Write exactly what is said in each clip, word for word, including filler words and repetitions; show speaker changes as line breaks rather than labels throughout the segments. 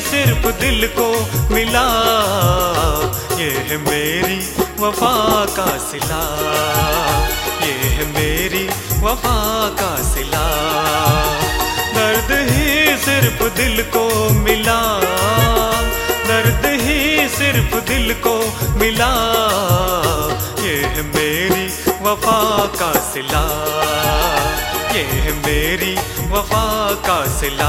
सिर्फ दिल को मिला, ये है मेरी वफा का सिला, ये है मेरी वफा का सिला। दर्द ही सिर्फ दिल को मिला, दर्द ही सिर्फ दिल को मिला, ये है मेरी वफा का सिला, ये है मेरी वफा का सिला।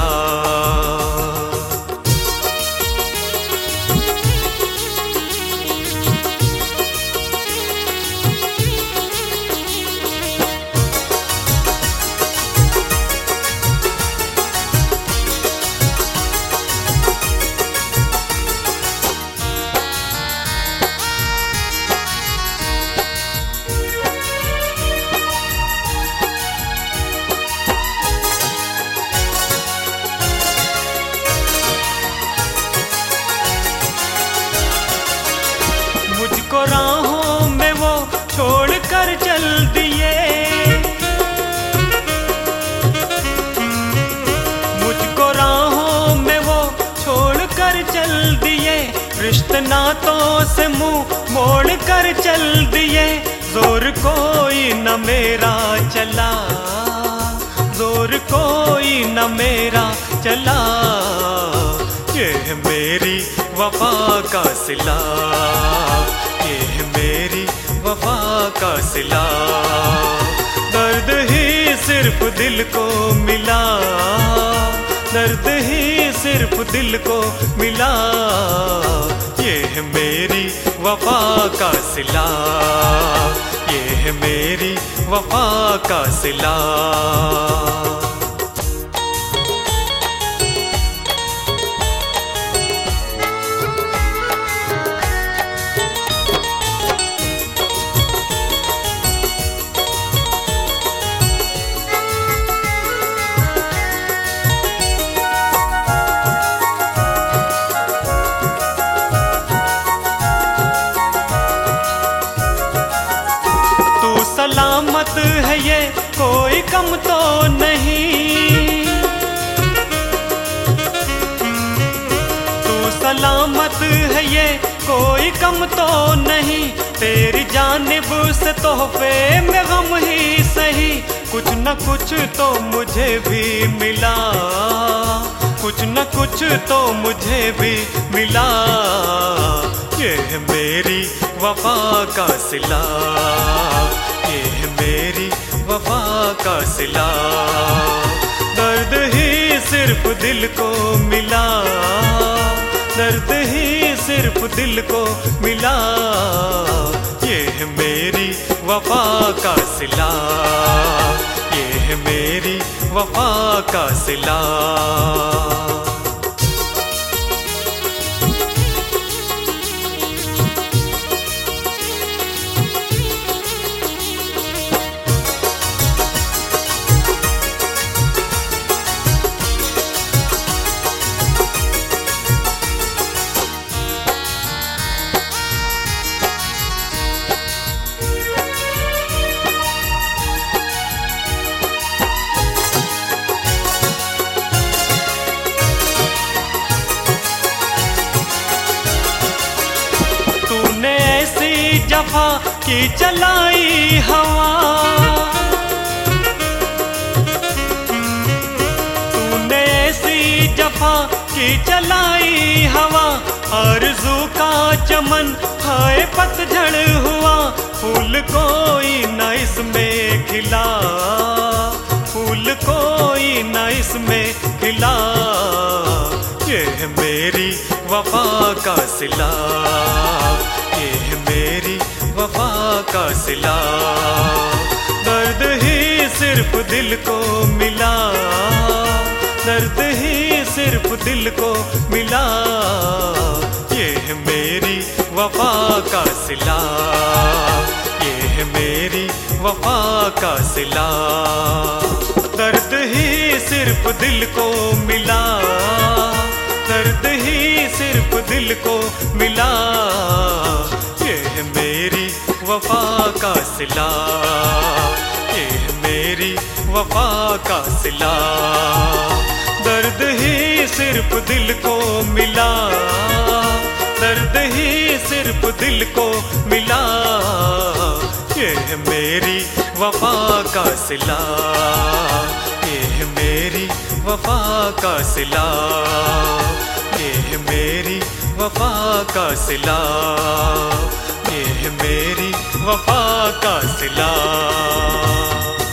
मुझको राहों में वो छोड़ कर चल दिए, मुझको राहों में वो छोड़ कर चल दिए, रिश्ते नातों से मुंह मोड़ कर चल दिए। जोर कोई न मेरा चला, जोर कोई न मेरा चला, ये है मेरी वफा का सिला, ये है मेरी वफा का सिला। दर्द ही सिर्फ दिल को मिला, दर्द ही सिर्फ दिल को मिला, ये है मेरी वफा का सिला, ये है मेरी वफा का सिला। सलामत है ये कोई कम तो नहीं, तू सलामत है ये कोई कम तो नहीं, तेरी जानिब से तोहफे में गम ही सही, कुछ न कुछ तो मुझे भी मिला, कुछ न कुछ तो मुझे भी मिला, ये है मेरी वफा का सिला, ये है मेरी वफा का सिला। दर्द ही सिर्फ दिल को मिला, दर्द ही सिर्फ दिल को मिला, ये है मेरी वफा का सिला, ये है मेरी वफा का सिला। जफा की चलाई हवा, तूने ऐसी जफा की चलाई हवा, आरज़ू का चमन हाय पतझड़ हुआ, फूल कोई न इसमें खिला, फूल कोई न इसमें खिला, ये है मेरी वफा का सिला, ये है मेरी वफा का सिला। दर्द ही सिर्फ दिल को मिला, दर्द ही सिर्फ दिल को मिला, ये है मेरी वफा का सिला, ये है मेरी वफा का सिला। दर्द ही सिर्फ दिल को मिला, दर्द ही सिर्फ दिल को मिला, ये है मेरी वफा का सिला, ये है मेरी वफा का सिला। दर्द ही सिर्फ सिर्फ दिल को मिला, दर्द ही सिर्फ दिल को मिला। ये है मेरी वफा का सिला, ये है मेरी वफा का सिला, ये है मेरी वफा का सिला, ये है मेरी वफा का सिला।